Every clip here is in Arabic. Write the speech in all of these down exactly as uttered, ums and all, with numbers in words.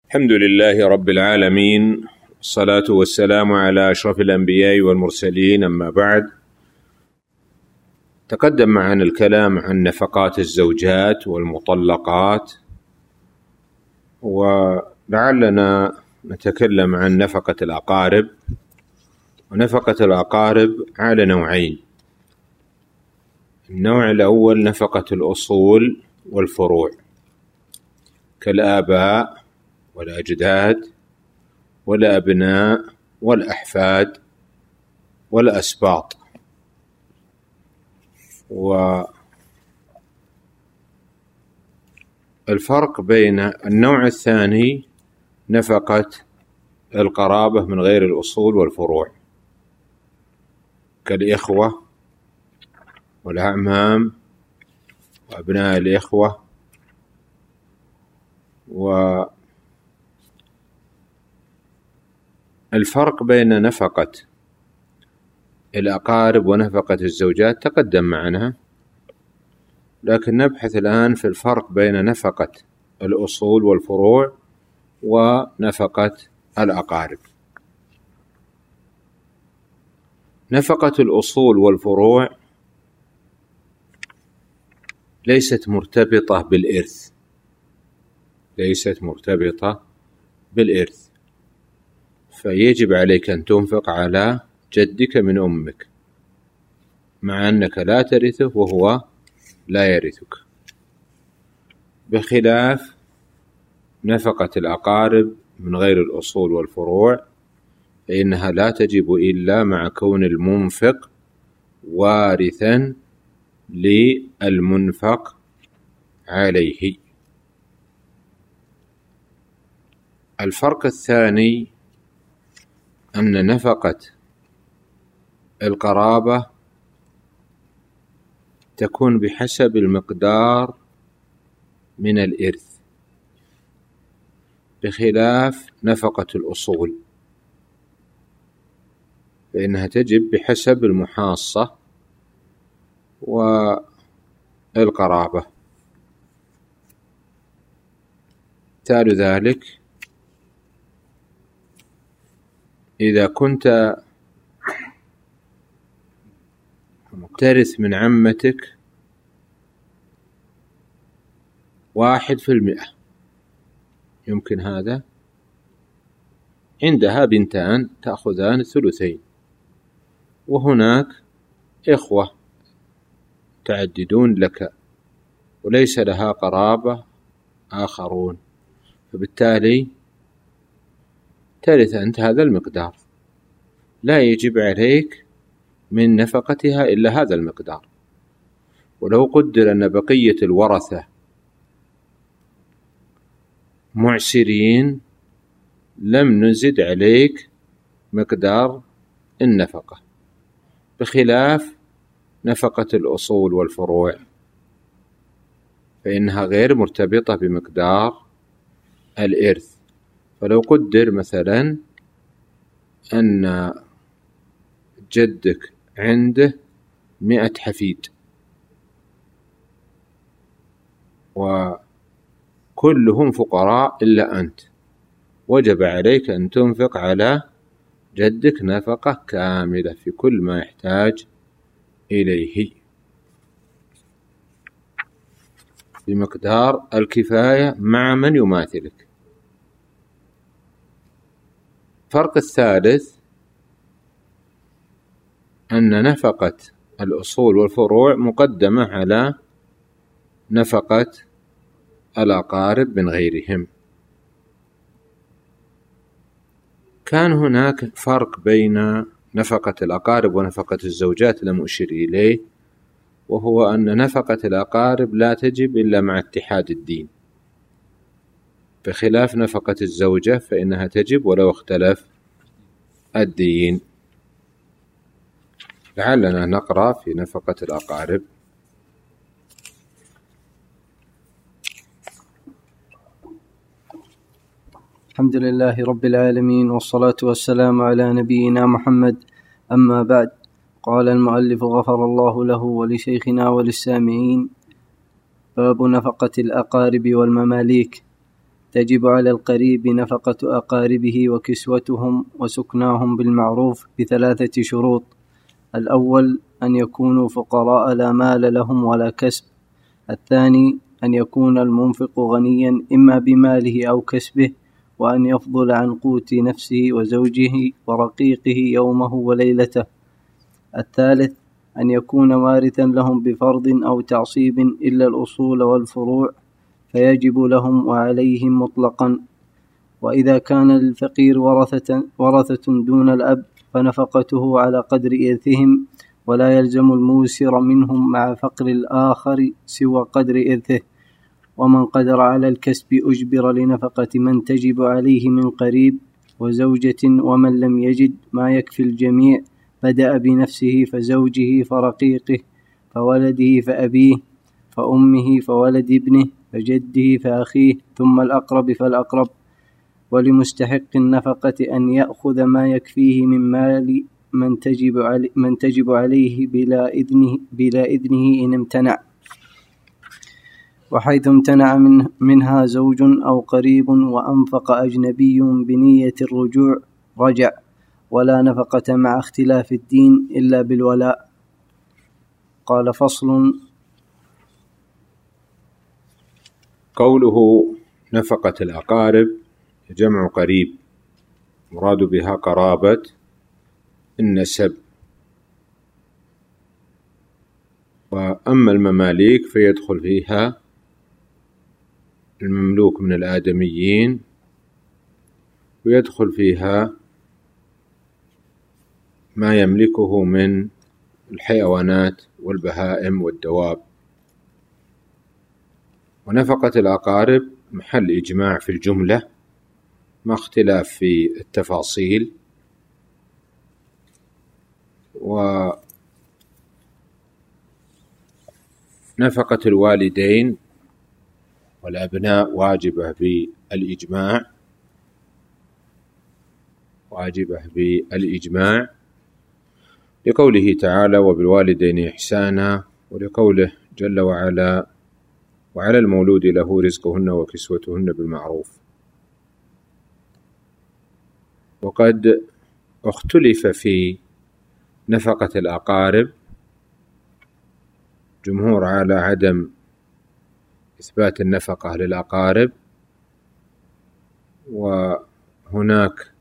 الحمد لله رب العالمين، والصلاة والسلام على أشرف الأنبياء والمرسلين، أما بعد. تقدم معنا الكلام عن نفقات الزوجات والمطلقات، ولعلنا نتكلم عن نفقة الأقارب. ونفقة الأقارب على نوعين: النوع الأول نفقة الأصول والفروع كالآباء والأجداد والأبناء والأحفاد والأسباط. والفرق بين النوع الثاني نفقة القرابة من غير الأصول والفروع كالإخوة والأعمام وأبناء الإخوة. والفرق بين نفقة الأقارب ونفقة الزوجات تقدم معنا، لكن نبحث الآن في الفرق بين نفقة الأصول والفروع ونفقة الأقارب. نفقة الأصول والفروع ليست مرتبطة بالإرث ليست مرتبطة بالإرث فيجب عليك أن تنفق على جدك من أمك، مع أنك لا ترثه وهو لا يرثك، بخلاف نفقة الأقارب من غير الأصول والفروع، فإنها لا تجب إلا مع كون المنفق وارثا للمنفق عليه. الفرق الثاني أن نفقة القرابة تكون بحسب المقدار من الإرث، بخلاف نفقة الأصول فإنها تجب بحسب المحاصة والقرابة. مثال ذلك: إذا كنت ترث من عمتك واحد في المئة، يمكن هذا، عندها بنتان تأخذان الثلثين، وهناك إخوة تعددون لك وليس لها قرابة آخرون، فبالتالي ترث أنت هذا المقدار، لا يجب عليك من نفقتها إلا هذا المقدار. ولو قدر أن بقية الورثة معسرين لم نزد عليك مقدار النفقة، بخلاف نفقة الأصول والفروع فإنها غير مرتبطة بمقدار الإرث. فلو قدر مثلا أن جدك عنده مئة حفيد وكلهم فقراء إلا أنت، وجب عليك أن تنفق على جدك نفقة كاملة في كل ما يحتاج إليه بمقدار الكفاية مع من يماثلك. الفرق الثالث أن نفقة الأصول والفروع مقدمة على نفقة الأقارب من غيرهم. كان هناك فرق بين نفقة الأقارب ونفقة الزوجات لم أشر إليه، وهو أن نفقة الأقارب لا تجب إلا مع اتحاد الدين، بخلاف نفقة الزوجة فإنها تجب ولو اختلف الدين. لعلنا نقرأ في نفقة الأقارب. الحمد لله رب العالمين، والصلاة والسلام على نبينا محمد، أما بعد. قال المؤلف غفر الله له ولشيخنا وللسامعين: باب نفقة الأقارب والمماليك. تجب على القريب نفقة أقاربه وكسوتهم وسكناهم بالمعروف بثلاثة شروط: الأول أن يكونوا فقراء لا مال لهم ولا كسب. الثاني أن يكون المنفق غنيا إما بماله أو كسبه، وأن يفضل عن قوت نفسه وزوجه ورقيقه يومه وليلته. الثالث أن يكون وارثا لهم بفرض أو تعصيب إلا الأصول والفروع، فيجب لهم وعليهم مطلقا. وإذا كان للفقير ورثة, ورثة دون الأب فنفقته على قدر إرثهم، ولا يلزم الموسر منهم مع فقر الآخر سوى قدر إرثه. ومن قدر على الكسب أجبر لنفقة من تجب عليه من قريب وزوجة. ومن لم يجد ما يكفي الجميع بدأ بنفسه فزوجه فرقيقه فولده فأبيه فأمه فولد ابنه فجده فأخيه ثم الأقرب فالأقرب. ولمستحق النفقة أن يأخذ ما يكفيه من مال من تجب عليه, من تجب عليه بلا إذنه, بلا إذنه إن امتنع. وحيث امتنع من منها زوج أو قريب وأنفق أجنبي بنية الرجوع رجع، ولا نفقة مع اختلاف الدين إلا بالولاء. قال: فصل. قوله نفقة الأقارب جمع قريب، مراد بها قرابة النسب. وأما المماليك فيدخل فيها المملوك من الآدميين، ويدخل فيها ما يملكه من الحيوانات والبهائم والدواب. ونفقة الأقارب محل إجماع في الجملة، ما اختلاف في التفاصيل. ونفقة الوالدين والأبناء واجبة بالإجماع، واجبة بالإجماع لقوله تعالى: وبالوالدين إحسانا، ولقوله جل وعلا: وعلى المولود له رزقهن وكسوتهن بالمعروف. وقد اختلف في نفقة الأقارب، جمهور على عدم إثبات النفقة للأقارب، وهناك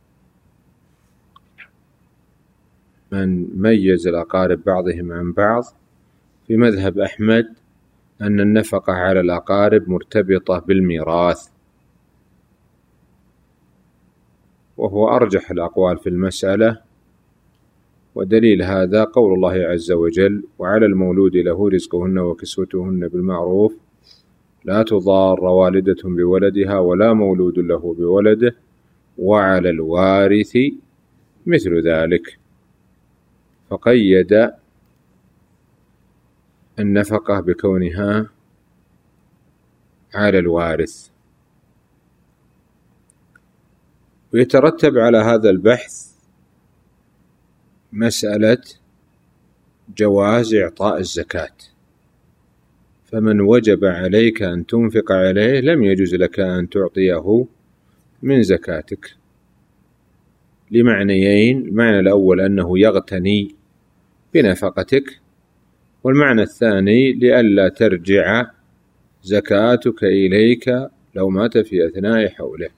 من ميز الأقارب بعضهم عن بعض. في مذهب أحمد أن النفقة على الأقارب مرتبطة بالميراث، وهو أرجح الأقوال في المسألة. ودليل هذا قول الله عز وجل: وعلى المولود له رزقهن وكسوتهن بالمعروف لا تضار والدة بولدها ولا مولود له بولده وعلى الوارث مثل ذلك. فقيد النفقة بكونها على الوارث. ويترتب على هذا البحث مسألة جواز إعطاء الزكاة. فمن وجب عليك أن تنفق عليه لم يجوز لك أن تعطيه من زكاتك، لمعنيين: المعنى الأول أنه يغتني بنفقتك، والمعنى الثاني لئلا ترجع زكاتك إليك لو مات في أثناء حوله.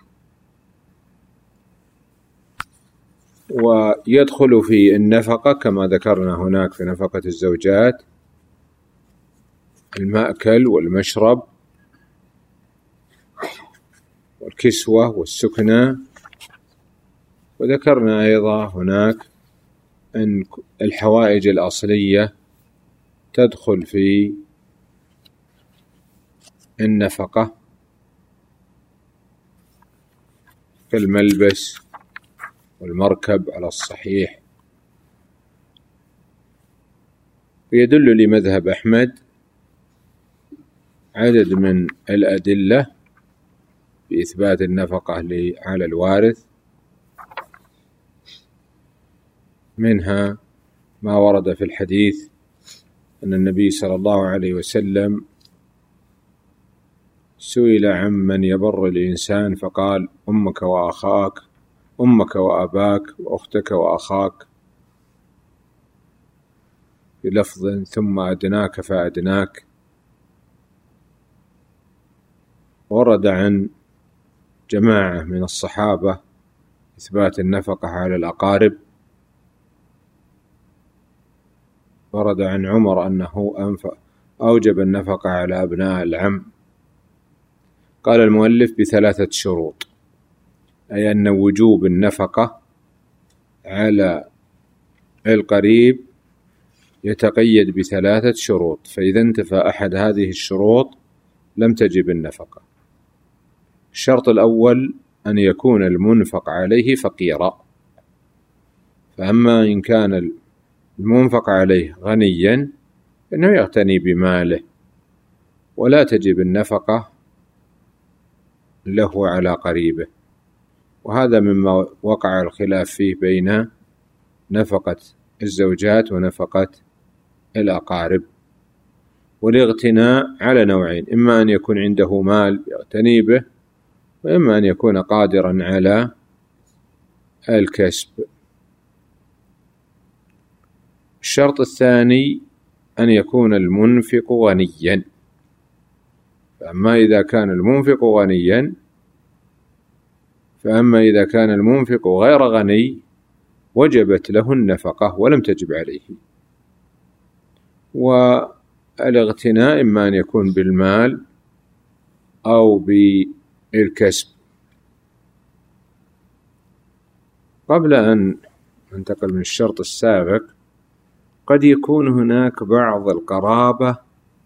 ويدخل في النفقة كما ذكرنا هناك في نفقة الزوجات المأكل والمشرب والكسوة والسكنى. وذكرنا أيضا هناك أن الحوائج الأصلية تدخل في النفقة كالملبس والمركب على الصحيح. ويدل لمذهب أحمد عدد من الأدلة بإثبات النفقة على الوارث، منها ما ورد في الحديث أن النبي صلى الله عليه وسلم سئل عمن يبر الإنسان فقال أمك وأخاك، أمك وأباك وأختك وأخاك، بلفظ ثم أدناك فأدناك. ورد عن جماعة من الصحابة إثبات النفقة على الأقارب. ورد عن عمر أنه أنفق أوجب النفقة على أبناء العم. قال المؤلف بثلاثة شروط، أي أن وجوب النفقة على القريب يتقيد بثلاثة شروط، فإذا انتفى أحد هذه الشروط لم تجب النفقة. الشرط الأول أن يكون المنفق عليه فقيرا، فأما إن كان المنفق عليه غنيا فإنه يغتني بماله ولا تجب النفقة له على قريبه. وهذا مما وقع الخلاف فيه بين نفقة الزوجات ونفقة الأقارب. والاغتناء على نوعين، إما أن يكون عنده مال يغتني به، وإما أن يكون قادرا على الكسب. الشرط الثاني أن يكون المنفق غنيا، فأما إذا كان المنفق غنيا فأما إذا كان المنفق غير غني وجبت له النفقة ولم تجب عليه. والاغتناء إما أن يكون بالمال أو بالكسب. قبل أن ننتقل من الشرط السابق، قد يكون هناك بعض القرابة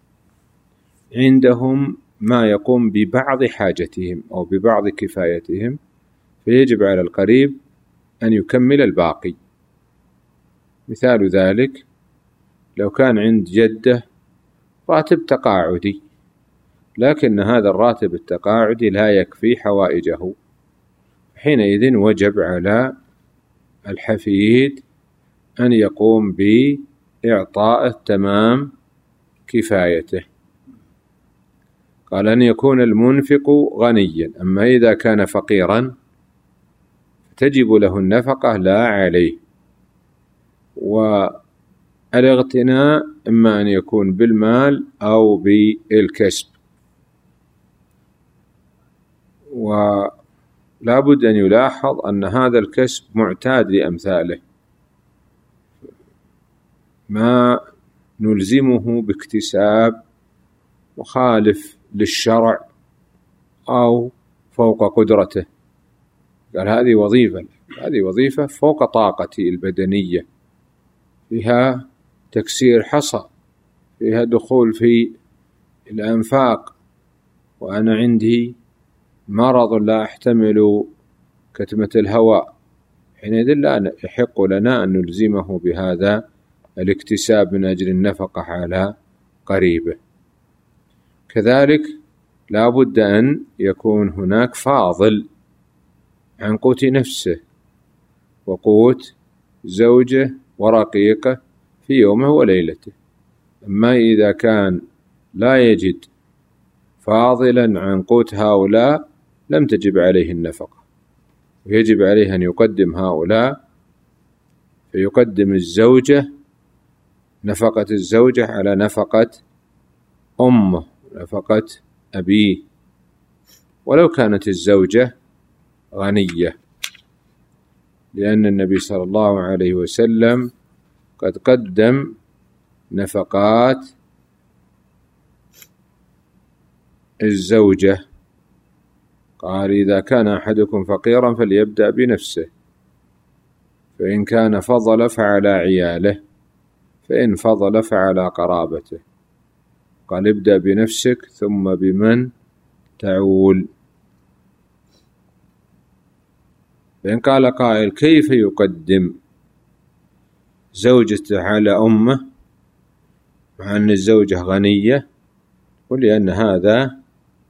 عندهم ما يقوم ببعض حاجتهم أو ببعض كفايتهم، فيجب على القريب أن يكمل الباقي. مثال ذلك لو كان عند جدة راتب تقاعدي، لكن هذا الراتب التقاعدي لا يكفي حوائجه، حينئذ وجب على الحفيد أن يقوم بإعطاء تمام كفايته. قال أن يكون المنفق غنيا، أما إذا كان فقيرا تجب له النفقة لا عليه. والاغتناء إما أن يكون بالمال أو بالكسب. ولا بد أن يلاحظ أن هذا الكسب معتاد لأمثاله، ما نلزمه باكتساب مخالف للشرع أو فوق قدرته. قال هذه وظيفة هذه وظيفة فوق طاقتي البدنية، فيها تكسير حصى، فيها دخول في الأنفاق، وأنا عندي مرض لا أحتمل كتمة الهواء، حينئذ لا يحق لنا أن نلزمه بهذا الاكتساب من أجل النفقة على قريبه. كذلك لا بد أن يكون هناك فاضل عن قوت نفسه وقوت زوجه ورقيقه في يومه وليلته. أما إذا كان لا يجد فاضلا عن قوت هؤلاء لم تجب عليه النفقة، ويجب عليه أن يقدم هؤلاء، فيقدم الزوجة نفقة الزوجة على نفقة أمه، نفقة أبيه، ولو كانت الزوجة غنية، لأن النبي صلى الله عليه وسلم قد قدم نفقات الزوجة. قال إذا كان أحدكم فقيرا فليبدأ بنفسه، فإن كان فضل فعلى عياله، فإن فضل فعلى قرابته. قال ابدأ بنفسك ثم بمن تعول. فإن قال قائل كيف يقدم زوجته على أمه مع أن الزوجة غنية؟ ولأن هذا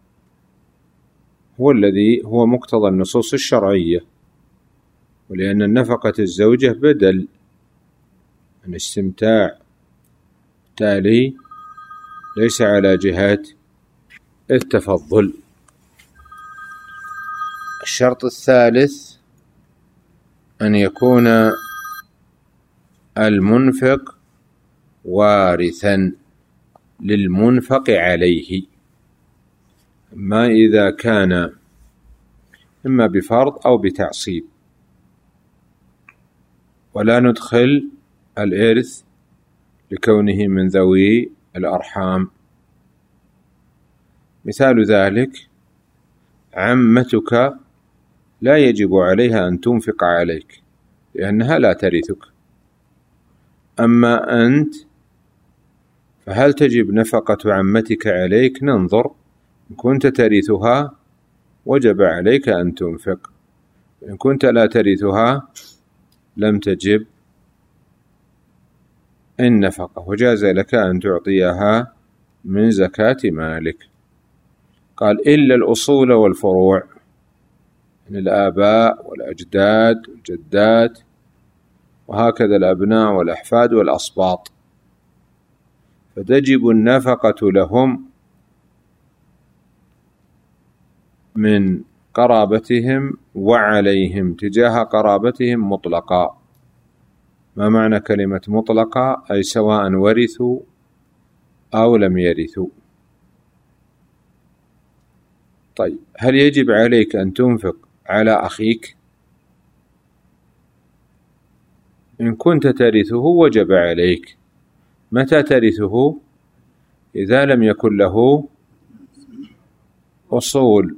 هو الذي هو مقتضى النصوص الشرعية، ولأن النفقة الزوجة بدل عن استمتاع، بالتالي ليس على جهة التفضل. الشرط الثالث أن يكون المنفق وارثا للمنفق عليه، ما إذا كان إما بفرض أو بتعصيب، ولا ندخل الإرث لكونه من ذوي الأرحام. مثال ذلك: عمتك لا يجب عليها أن تنفق عليك لأنها لا ترثك، أما أنت فهل تجب نفقة عمتك عليك؟ ننظر، إن كنت ترثها وجب عليك أن تنفق، إن كنت لا ترثها لم تجب النفقة، وجاز لك أن تعطيها من زكاة مالك. قال: إلا الأصول والفروع، من الآباء والأجداد والجدات، وهكذا الأبناء والأحفاد والأصباط، فتجب النفقة لهم من قرابتهم وعليهم تجاه قرابتهم مطلقا. ما معنى كلمة مطلقة؟ أي سواء ورثوا أو لم يرثوا. طيب، هل يجب عليك أن تنفق على أخيك؟ إن كنت ترثه وجب عليك. متى ترثه؟ إذا لم يكن له أصول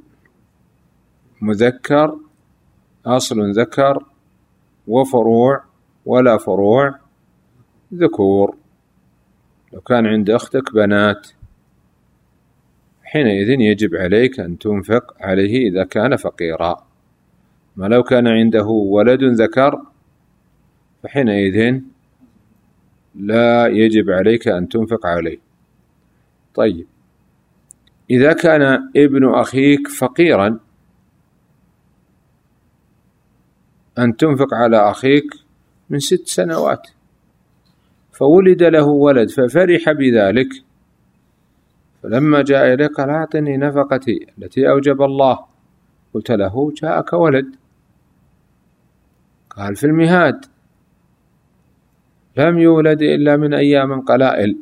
مذكر، أصل ذكر، وفروع ولا فروع ذكور. لو كان عند أختك بنات حينئذ يجب عليك أن تنفق عليه إذا كان فقيرا، ما لو كان عنده ولد ذكر فحينئذ لا يجب عليك أن تنفق عليه. طيب، إذا كان ابن أخيك فقيرا أن تنفق على أخيك من ست سنوات، فولد له ولد ففرح بذلك، فلما جاء إليه قال: أعطني نفقتي التي أوجب الله. قلت له: جاءك ولد، قال: في المهاد لم يولد إلا من أيام قلائل،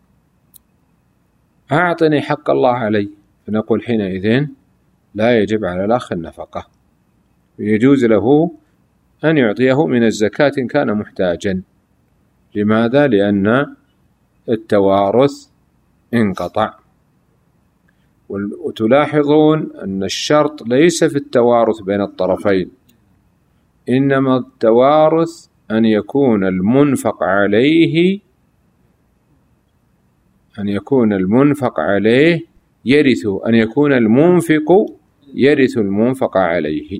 أعطني حق الله علي. فنقول حينئذ لا يجب على الأخ النفقة، ويجوز له أن يعطيه من الزكاة إن كان محتاجا. لماذا؟ لأن التوارث انقطع. وتلاحظون أن الشرط ليس في التوارث بين الطرفين، إنما التوارث أن يكون المنفق عليه أن يكون المنفق عليه يرث، أن يكون المنفق يرث المنفق عليه.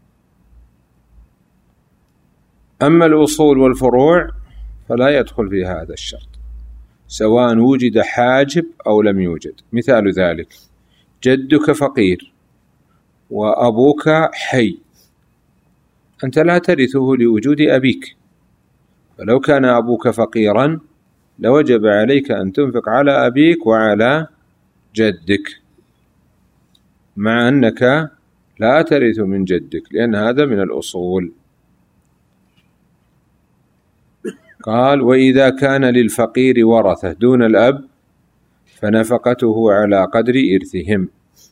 أما الأصول والفروع فلا يدخل في هذا الشرط، سواء وجد حاجب أو لم يوجد. مثال ذلك: جدك فقير وأبوك حي، أنت لا ترثه لوجود أبيك، فلو كان أبوك فقيرا لوجب عليك أن تنفق على أبيك وعلى جدك، مع أنك لا ترث من جدك لأن هذا من الأصول. قال: وإذا كان للفقير ورثة دون الأب فنفقته على قدر إرثهم.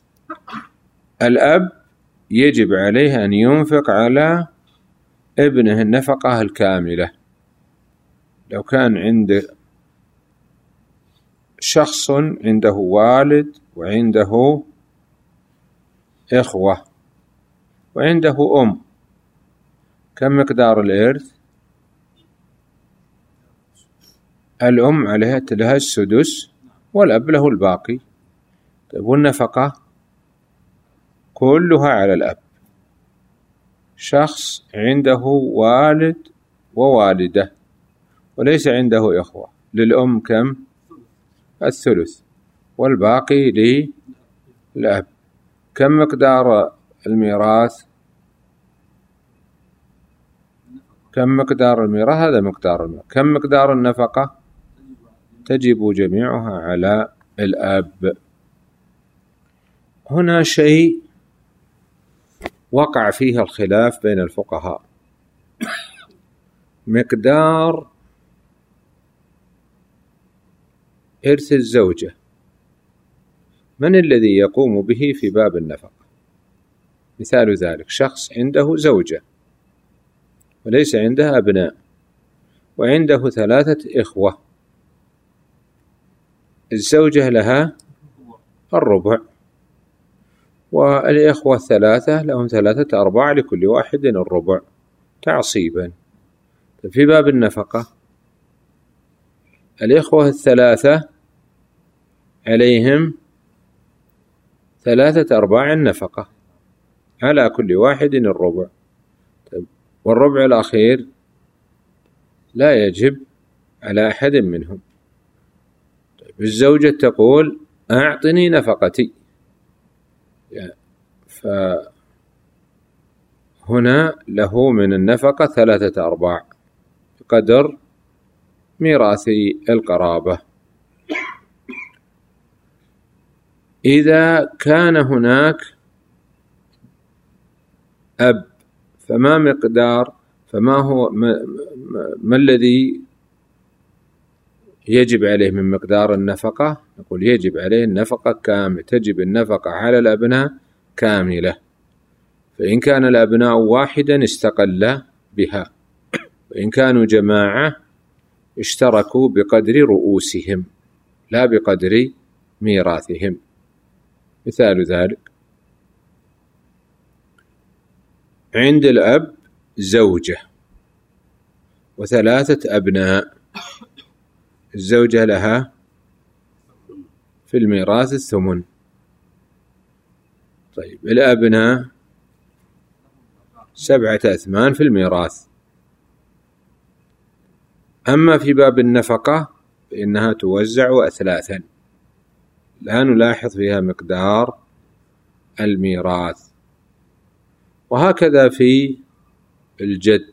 الأب يجب عليه أن ينفق على ابنه النفقة الكاملة. لو كان عند شخص عنده والد وعنده إخوة وعنده أم، كم مقدار الإرث؟ الأم عليها لها السدس والأب له الباقي. طيب، والنفقة كلها على الأب. شخص عنده والد ووالدة وليس عنده إخوة، للأم كم؟ الثلث، والباقي للأب. كم مقدار الميراث؟ كم مقدار الميراث؟ هذا مقدار الميراث. كم مقدار النفقة؟ تجب جميعها على الأب. هنا شيء وقع فيه الخلاف بين الفقهاء، مقدار إرث الزوجة، من الذي يقوم به في باب النفقة؟ مثال ذلك شخص عنده زوجة وليس عندها أبناء، وعنده ثلاثة إخوة، الزوجة لها الربع، والإخوة الثلاثة لهم ثلاثة أرباع، لكل واحد الربع تعصيبا. في باب النفقة الإخوة الثلاثة عليهم ثلاثة أرباع النفقة، على كل واحد الربع، والربع الأخير لا يجب على أحد منهم. الزوجة تقول أعطني نفقتي، فهنا له من النفقة ثلاثة أرباع بقدر ميراث القرابة. إذا كان هناك أب فما مقدار فما هو ما, ما الذي يجب عليه من مقدار النفقة؟ نقول يجب عليه النفقة كاملة، تجب النفقة على الأبناء كاملة، فإن كان الأبناء واحدا استقل بها، وإن كانوا جماعة اشتركوا بقدر رؤوسهم لا بقدر ميراثهم. مثال ذلك عند الأب زوجة وثلاثة أبناء، الزوجة لها في الميراث الثمن، طيب الأبناء سبعة أثمان في الميراث. أما في باب النفقة فإنها توزع أثلاثا، لا نلاحظ فيها مقدار الميراث. وهكذا في الجد،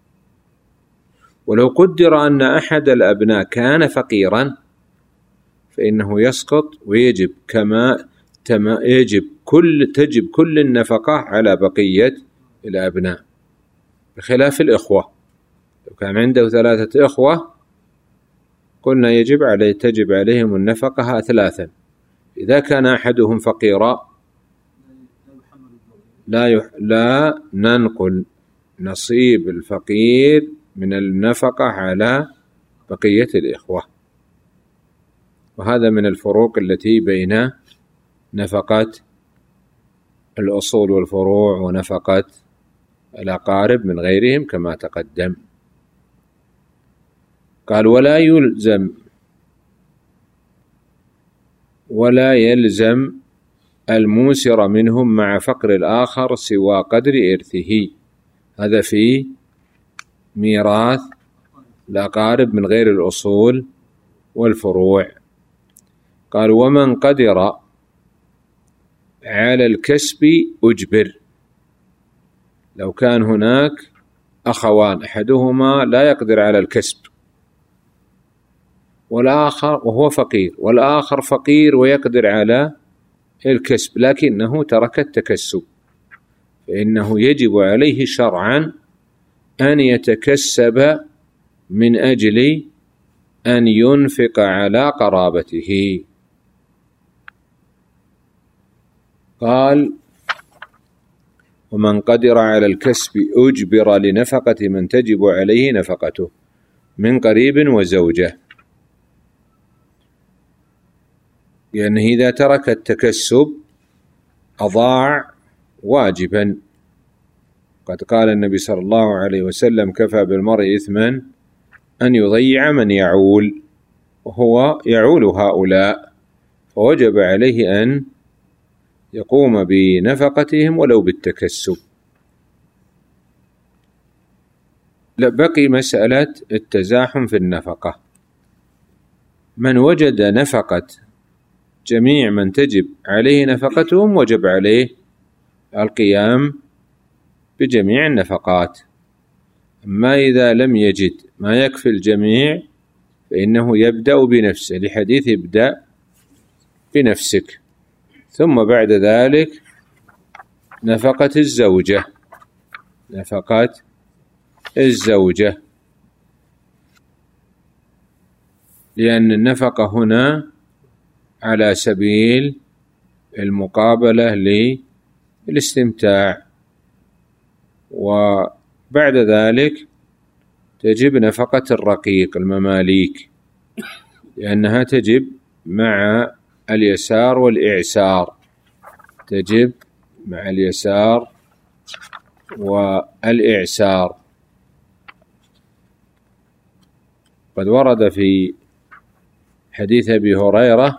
ولو قدر أن أحد الأبناء كان فقيرا فإنه يسقط، ويجب كما يجب كل تجب كل النفقة على بقية الأبناء، بخلاف الإخوة. لو كان عنده ثلاثة إخوة قلنا يجب عليه تجب عليهم النفقة ثلاثا. إذا كان أحدهم فقيرا لا يح... لا ننقل نصيب الفقير من النفقة على بقية الإخوة. وهذا من الفروق التي بين نفقة الأصول والفروع ونفقة الأقارب من غيرهم كما تقدم. قال ولا يلزم ولا يلزم الموسر منهم مع فقر الآخر سوى قدر إرثه. هذا في ميراث الأقارب من غير الأصول والفروع. قال ومن قدر على الكسب أجبر. لو كان هناك أخوان أحدهما لا يقدر على الكسب والآخر وهو فقير، والآخر فقير ويقدر على الكسب لكنه ترك التكسب، فإنه يجب عليه شرعا أن يتكسب من أجل أن ينفق على قرابته. قال ومن قدر على الكسب أجبر لنفقة من تجب عليه نفقته من قريب وزوجة، لأنه إذا ترك التكسب أضاع واجبا. قد قال النبي صلى الله عليه وسلم كفى بالمرء إثما أن يضيع من يعول، وهو يعول هؤلاء، فوجب عليه أن يقوم بنفقتهم ولو بالتكسب. بقي مسألة التزاحم في النفقة. من وجد نفقة جميع من تجب عليه نفقتهم وجب عليه القيام بجميع النفقات. أما إذا لم يجد ما يكفي الجميع فإنه يبدأ بنفسه، لحديث ابدأ بنفسك. ثم بعد ذلك نفقة الزوجة، نفقة الزوجة، لأن النفقة هنا على سبيل المقابلة للاستمتاع. وبعد ذلك تجب نفقة الرقيق المماليك، لأنها تجب مع اليسار والإعسار، تجب مع اليسار والإعسار. قد ورد في حديث أبي هريرة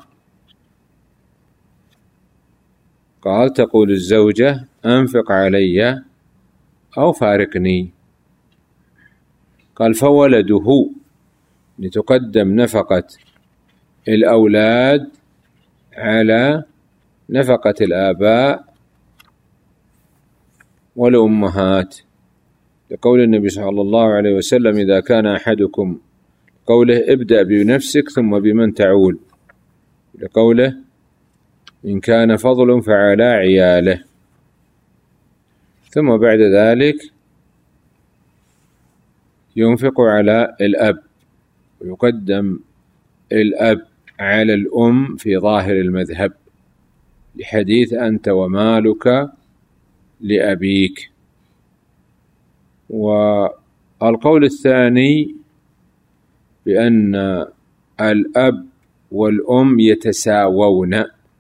قال: تقول الزوجة: أنفق علي أو فارقني. قال: فولده، لتقدم نفقة الأولاد على نفقة الآباء والأمهات، لقول النبي صلى الله عليه وسلم: إذا كان أحدكم، قوله: ابدأ بنفسك ثم بمن تعول، لقوله: إن كان فضل فعلى عياله. ثم بعد ذلك ينفق على الأب، ويقدم الأب على الأم في ظاهر المذهب، لحديث: أنت ومالك لأبيك. والقول الثاني بأن الأب والأم يتساوون،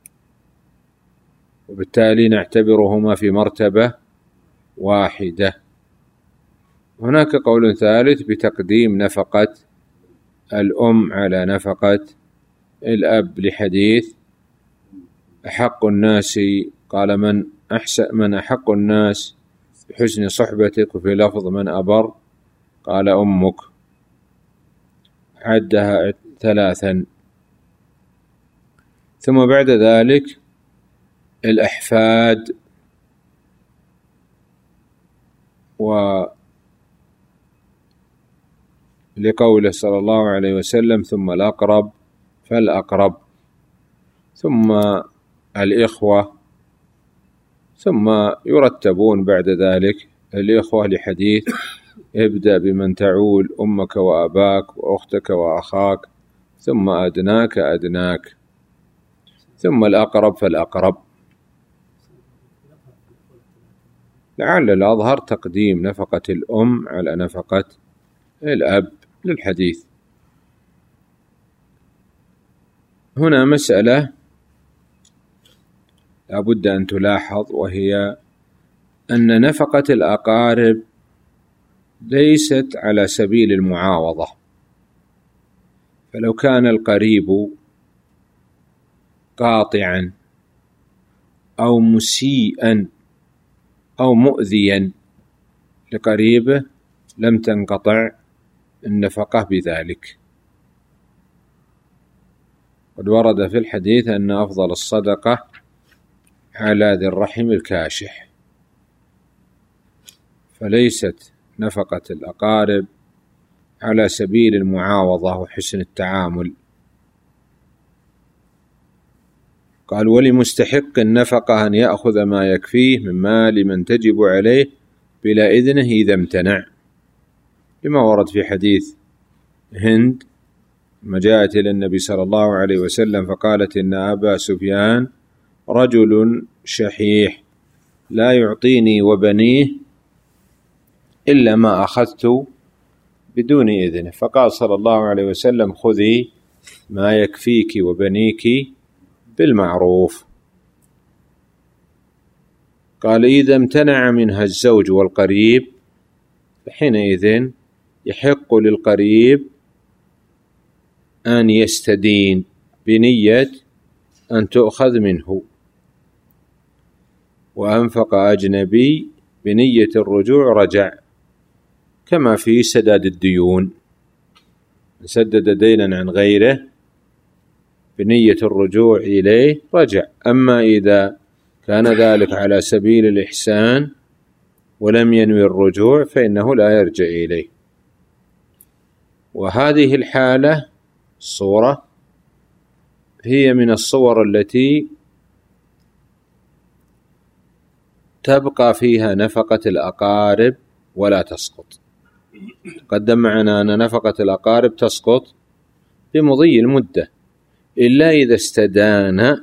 وبالتالي نعتبرهما في مرتبة واحدة. هناك قول ثالث بتقديم نفقة الأم على نفقة الأب، لحديث: أحق الناس، قال: من أحسن من أحق الناس بحسن صحبتك، وفي لفظ: من أبر، قال: أمك. عدها ثلاثا. ثم بعد ذلك الأحفاد، ولقوله صلى الله عليه وسلم: ثم الأقرب فالأقرب، ثم الإخوة، ثم يرتبون بعد ذلك الإخوة، لحديث: ابدأ بمن تعول، أمك وأباك وأختك وأخاك، ثم أدناك أدناك، ثم الأقرب فالأقرب. لعل الأظهر تقديم نفقة الأم على نفقة الأب للحديث. هنا مسألة لا بد أن تلاحظ، وهي أن نفقة الأقارب ليست على سبيل المعاوضة. فلو كان القريب قاطعا أو مسيئا أو مؤذيا لقريبه لم تنقطع النفقة بذلك. قد ورد في الحديث أن أفضل الصدقة على ذي الرحم الكاشح، فليست نفقة الأقارب على سبيل المعاوضة وحسن التعامل. قال: ولمستحق النفقة أن يأخذ ما يكفيه من مال من تجب عليه بلا إذنه إذا امتنع، لما ورد في حديث هند لما جاءت إلى النبي صلى الله عليه وسلم فقالت: إن أبا سفيان رجل شحيح لا يعطيني وبنيه إلا ما أخذت بدون إذنه. فقال صلى الله عليه وسلم: خذي ما يكفيك وبنيك بالمعروف. قال: إذا امتنع منها الزوج والقريب فحينئذ يحق للقريب أن يستدين بنية أن تؤخذ منه، وأنفق أجنبي بنية الرجوع رجع، كما في سداد الديون، سدد دينا عن غيره بنية الرجوع إليه رجع. أما إذا كان ذلك على سبيل الإحسان ولم ينوي الرجوع فإنه لا يرجع إليه. وهذه الحالة الصورة هي من الصور التي تبقى فيها نفقة الأقارب ولا تسقط. قدم معنا أن نفقة الأقارب تسقط بمضي المدة إلا إذا استدان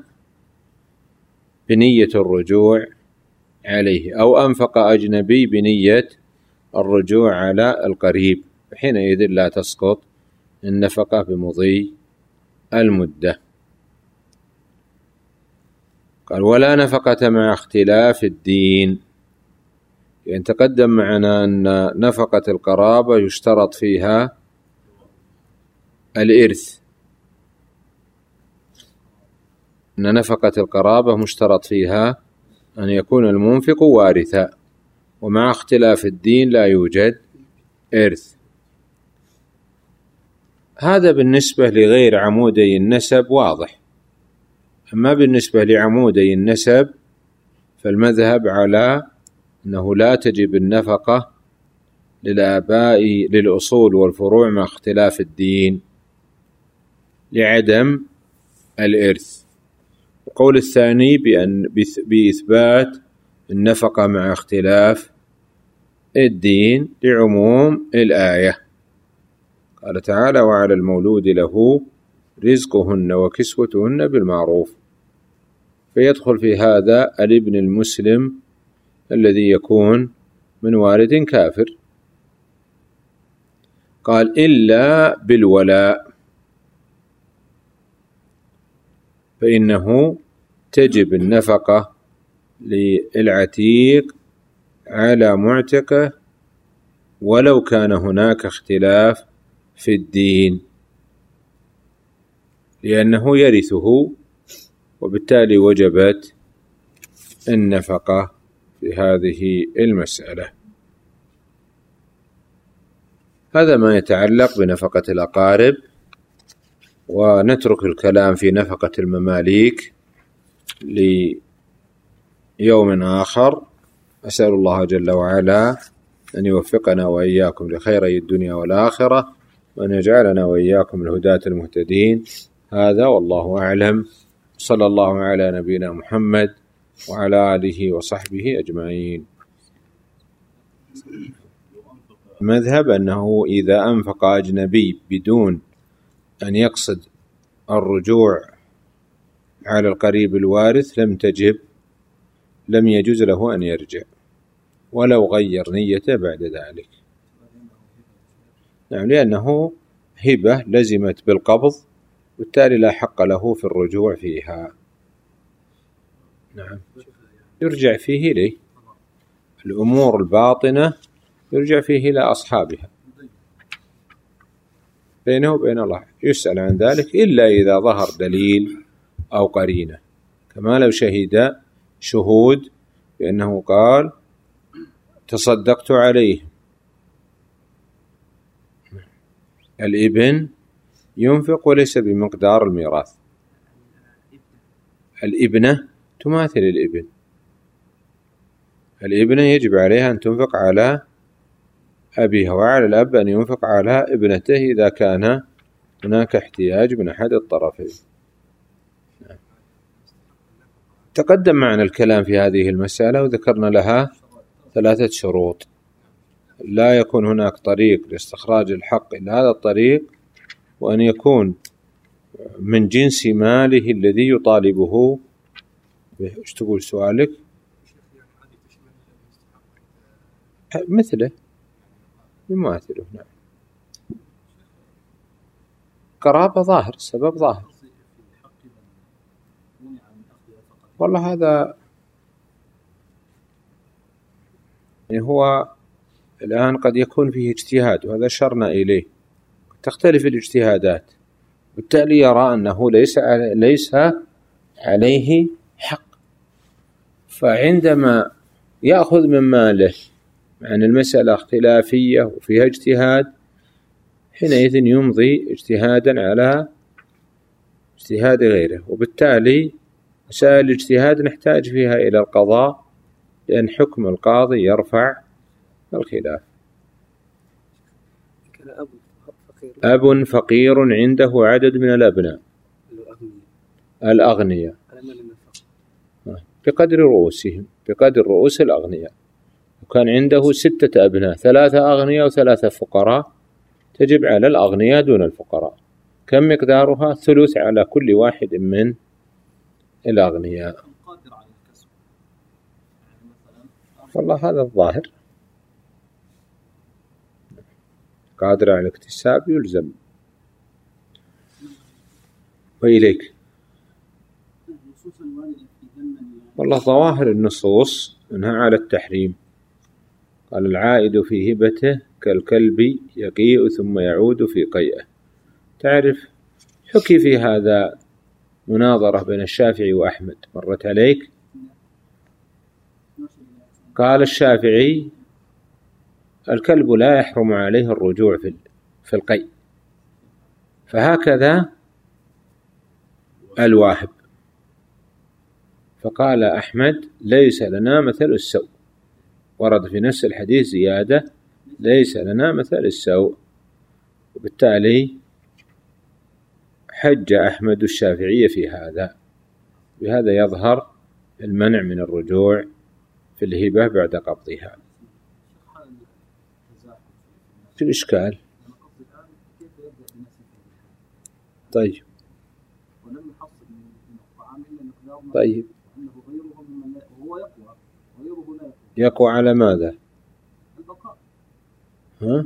بنية الرجوع عليه أو أنفق أجنبي بنية الرجوع على القريب، حينئذ لا تسقط النفقة بمضي المدة. قال ولا نفقة مع اختلاف الدين، يعني تقدم معنا أن نفقة القرابة يشترط فيها الإرث، أن نفقة القرابة مشترط فيها أن يكون المنفق وارثا، ومع اختلاف الدين لا يوجد إرث. هذا بالنسبة لغير عمودي النسب واضح. أما بالنسبة لعمودي النسب فالمذهب على أنه لا تجب النفقة للآباء للأصول والفروع مع اختلاف الدين لعدم الإرث. القول الثاني بأن بإثبات النفقة مع اختلاف الدين لعموم الآية. قال تعالى وعلى المولود له رزقهن وكسوتهن بالمعروف، فيدخل في هذا الابن المسلم الذي يكون من والد كافر. قال إلا بالولاء، فإنه تجب النفقة للعتيق على معتقه ولو كان هناك اختلاف في الدين، لأنه يرثه وبالتالي وجبت النفقة في هذه المسألة. هذا ما يتعلق بنفقة الأقارب، ونترك الكلام في نفقة المماليك ليوم آخر. أسأل الله جل وعلا أن يوفقنا وإياكم لخيري الدنيا والآخرة، وأن يجعلنا وإياكم الهداة المهتدين. هذا والله أعلم، صلى الله على نبينا محمد وعلى آله وصحبه أجمعين. مذهب أنه إذا أنفق أجنبي بدون أن يقصد الرجوع على القريب الوارث لم تجب لم يجوز له أن يرجع ولو غير نيته بعد ذلك. نعم، لأنه هبة لزمت بالقبض، بالتالي لا حق له في الرجوع فيها. نعم، يرجع فيه ليه الأمور الباطنة، يرجع فيه إلى أصحابها بينه وبين الله، يسأل عن ذلك إلا إذا ظهر دليل أو قرينة، كما لو شهد شهود بأنه قال تصدقت عليه. الابن ينفق وليس بمقدار الميراث، الابنة تماثل الابن، الابنة يجب عليها أن تنفق على أبيها، وعلى الأب أن ينفق على ابنته إذا كان هناك احتياج من أحد الطرفين. تقدم معنا الكلام في هذه المسألة وذكرنا لها ثلاثة شروط: لا يكون هناك طريق لاستخراج الحق إلا هذا الطريق، وأن يكون من جنس ماله الذي يطالبه به. ايش تقول سؤالك؟ مثله يماثله. نعم، قرابة ظاهر، سبب ظاهر. والله هذا يعني هو الآن قد يكون فيه اجتهاد، وهذا شرنا إليه، تختلف الاجتهادات، بالتالي يرى أنه ليس ليس عليه حق، فعندما يأخذ من ماله عن المسألة اختلافية وفيها اجتهاد، حينئذ يمضي اجتهادا على اجتهاد غيره، وبالتالي مسائل الاجتهاد نحتاج فيها إلى القضاء، لأن حكم القاضي يرفع الخلاف. أب فقير عنده عدد من الأبناء الأغنياء، بقدر رؤوسهم، بقدر رؤوس الأغنياء. وكان عنده ستة أبناء، ثلاثة أغنياء وثلاثة فقراء، تجب على الأغنياء دون الفقراء. كم مقدارها؟ ثلث على كل واحد من الأغنياء. والله هذا الظاهر، قادر على الاكتساب يلزم. وإليك. والله ظواهر النصوص انها على التحريم. قال العائد في هبته كالكلب يقيء ثم يعود في قيئه. تعرف حكي في هذا مناظرة بين الشافعي وأحمد، مرت عليك؟ قال الشافعي الكلب لا يحرم عليه الرجوع في القيء، فهكذا الواهب. فقال أحمد ليس لنا مثل السوء، ورد في نفس الحديث زيادة ليس لنا مثل السوء. وبالتالي حج أحمد الشافعية في هذا. بهذا يظهر المنع من الرجوع في الهبة بعد قبضها. في الإشكال. طيب طيب يقوى على ماذا؟ ها؟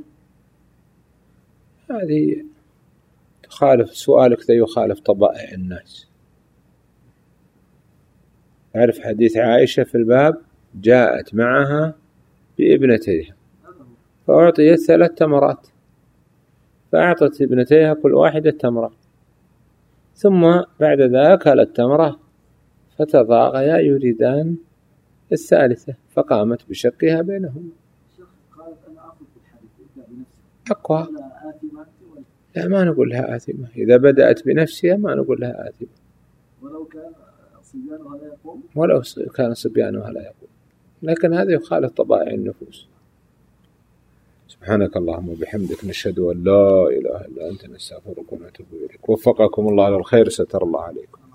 هذه تخالف سؤالك، ذا يخالف طبائع الناس. أعرف حديث عائشة في الباب، جاءت معها بابنتيها فأعطيت ثلاث تمرات، فأعطت ابنتيها كل واحدة تمرة، ثم بعد ذلك أكلت تمرة فتضاغيا يريدان الثالثة، فقامت بشقها بينهم. أقوى. لا، ما نقول لها آثمة. إذا بدأت بنفسها ما نقول لها آثمة، ولو كان صبيانها لا يقوم، ولو كان صبيانها لا يقوم، لكن هذا يخالف طبائع النفوس. سبحانك اللهم وبحمدك، نشهد أن لا إله إلا أنت، نستغفرك ونتوب إليك. وفقكم الله للخير، ستر الله عليكم.